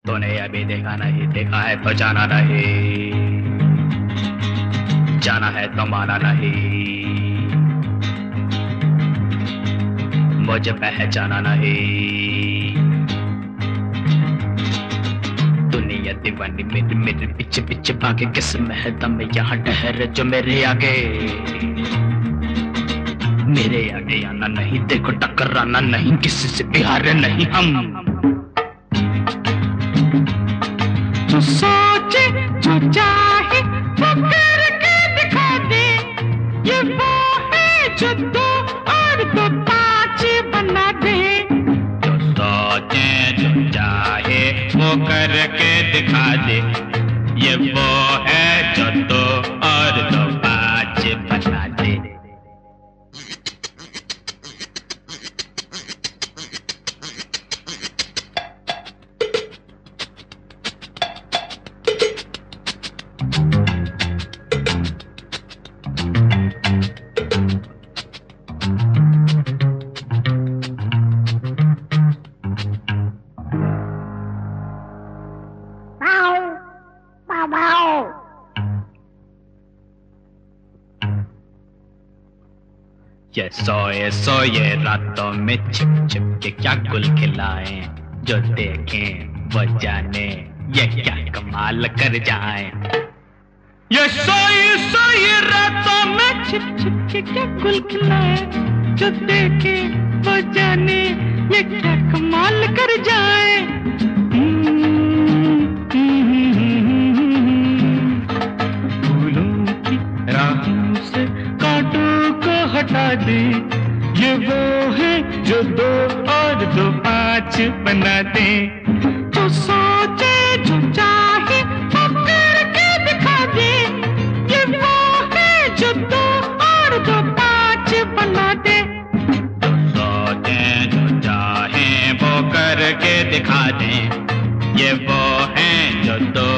तूने अभी देखा नहीं, देखा है तो जाना नहीं, जाना है तो माना नहीं, मुझे पहचाना नहीं। दुनिया दीवानी मेरे मेरे पीछे पीछे भागे, किस में है दम यहाँ ठहरे जो मेरे आगे, मेरे आगे आना नहीं, देखो टकराना नहीं, किसी से भी हारे नहीं हम। जो सोचे जो चाहे वो करके दिखा दे, ये वो है जो दो और दो पाँच बना दे। जो सोचे जो चाहे वो करके दिखा दे, ये वो है जो दो और दो पाँच बना दे। सोए रातों में छिप छिप के क्या गुल खिलाए, जो देखें वो जाने ये क्या कमाल कर जाए। ये सोए रातों में छिप छिप के क्या गुल खिलाए, जो देखे वो जाने ये क्या कमाल कर जाए। फूलों की राहों से कांटों को हटा दे, ये वो है जो दो और दो पाँच बना दे। जो सोचे जो चाहे वो करके दिखा दे, ये वो है जो दो और दो पाँच बना दे। जो सोचे जो चाहे वो करके दिखा दे, ये वो है जो दो